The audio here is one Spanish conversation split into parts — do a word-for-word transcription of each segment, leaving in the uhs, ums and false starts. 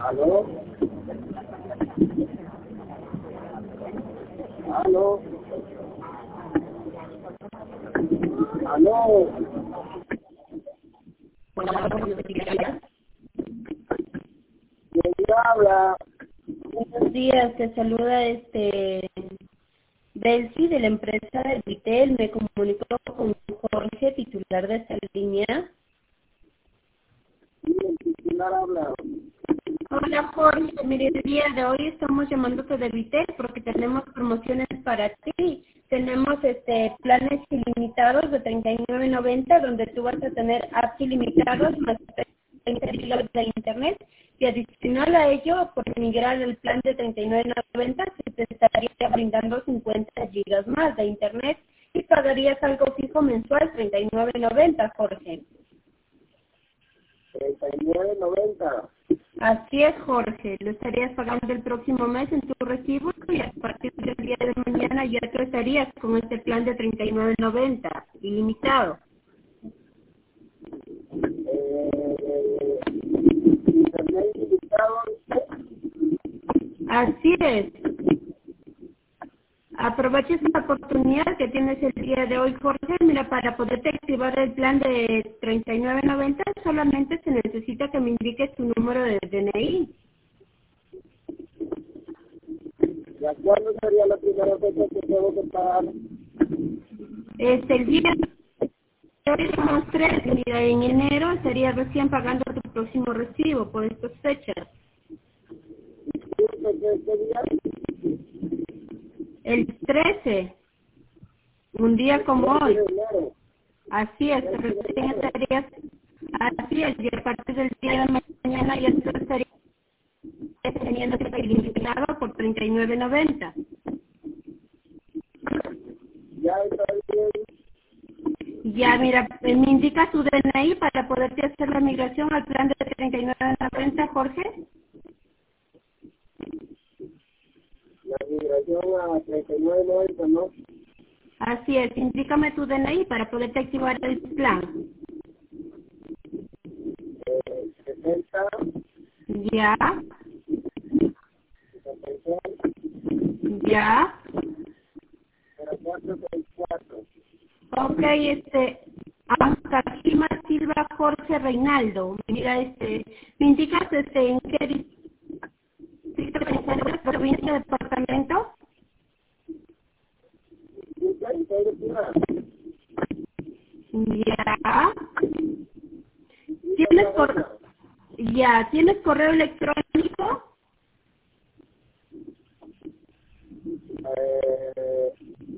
¿Aló? ¿Aló? ¿Aló? ¿Quién habla? Buenos días, te saluda este Belsi de la empresa de Vitel. Me comunico con Jorge, titular de esta línea. Sí, el titular habla. Hola Jorge, mire, el día de hoy estamos llamándote de Vitel porque tenemos promociones para ti. Tenemos este planes ilimitados de treinta y nueve noventa donde tú vas a tener apps ilimitados más treinta gigas de internet, y adicional a ello, por migrar el plan de treinta y nueve noventa se te estaría brindando cincuenta gigas más de internet y pagarías algo fijo mensual treinta y nueve noventa, Jorge. treinta y nueve noventa. Así es, Jorge. Lo estarías pagando el próximo mes en tu recibo y a partir del día de mañana ya tú estarías con este plan de treinta y nueve noventa, ilimitado. Eh, ¿Internet ilimitado? Así es. Aprovecha esta oportunidad que tienes el día de hoy, Jorge. Mira, para poderte activar el plan de treinta y nueve noventa solamente se necesita que me indiques tu número de D N I. ¿Y a cuándo sería la primera fecha que tengo que pagar? Este, el día de hoy somos tres. Mira, en enero estarías recién pagando tu próximo recibo por estas fechas. Disculpe, ¿qué qué día? El trece, un día como El trece hoy. de enero. Así es, El trece de recién enero. estarías, así es, y a partir del día de mañana ya tú estarías teniendo que ilimitado por treinta y nueve noventa. Ya está bien. Ya, mira, eh, me indica tu D N I para poderte hacer la migración al plan de treinta y nueve noventa, Jorge. La migración a treinta y nueve noventa, ¿no? Así es, indícame tu D N I para poderte activar el plan. Eh, sesenta, Ya, sesenta y seis, ya. cero cuatro seis cuatro. Ok, este, Kima Silva Jorge Reinaldo. Mira, este, me indicas este, en qué distrito te encuentras, provincia, departamento. Disculpe, estoy de Pilar. Ya. Distrito ¿Tienes, Loreña. cor ya, ¿tienes correo electrónico? Eh,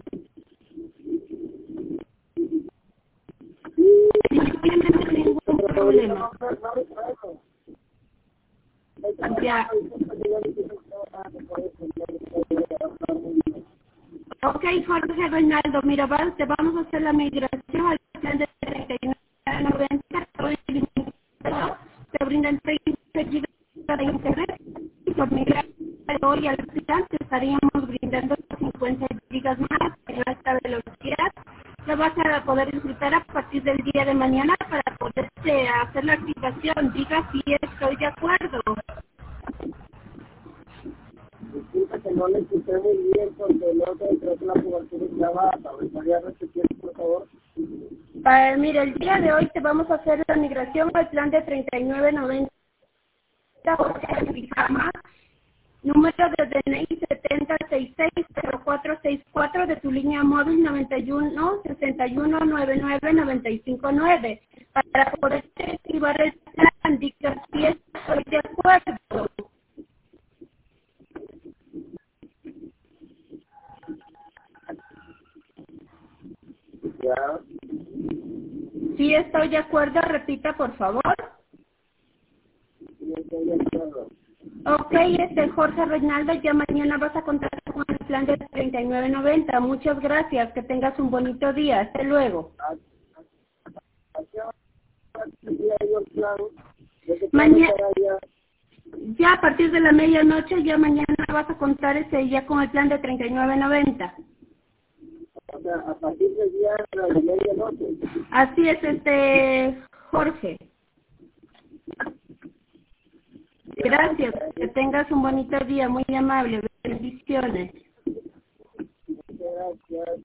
No tienes ningún pero ahorita no problema. no no me traigo. Esta Ya. semana, disculpe, que yo le dije que estaba por eso, yo le dije que estaba muy bien. Ok, Jorge Reinaldo, mira, va- te vamos a hacer la migración al plan de treinta y nueve noventa, todo ilimitado, te brindan treinta gigas de internet, y por migrar de hoy al plan te estaríamos brindando cincuenta gigas más en alta velocidad. La vas a poder disfrutar a partir del día de mañana para poderte hacer la activación. Diga si estoy de acuerdo. Disculpe que no le escuché muy bien porque no sé, creo que la cobertura está baja. ¿Me podría repetir, por favor? Para, mira, el día de hoy te vamos a hacer la migración al plan de treinta y nueve noventa. Número de D N I setenta sesenta y seis cero cuatro sesenta y cuatro de tu línea móvil noventa y uno sesenta y uno noventa y nueve noventa y cinco nueve. Para poder activar el plan, diga si estoy de acuerdo. Ya, Si estoy de acuerdo, repita por favor. sí, estoy de acuerdo. Ok, este Jorge Reinaldo, ya mañana vas a contar con el plan de treinta y nueve noventa. Muchas gracias, que tengas un bonito día. Hasta luego. ¿A, a qué hora tendría yo el plan? ¿De qué plan Mañana, estaría? ya a partir de la medianoche, ya mañana vas a contar ese ya con el plan de treinta y nueve noventa. O sea, a partir del día de la medianoche. Así es, este Jorge. Gracias, que tengas un bonito día, muy amable, bendiciones.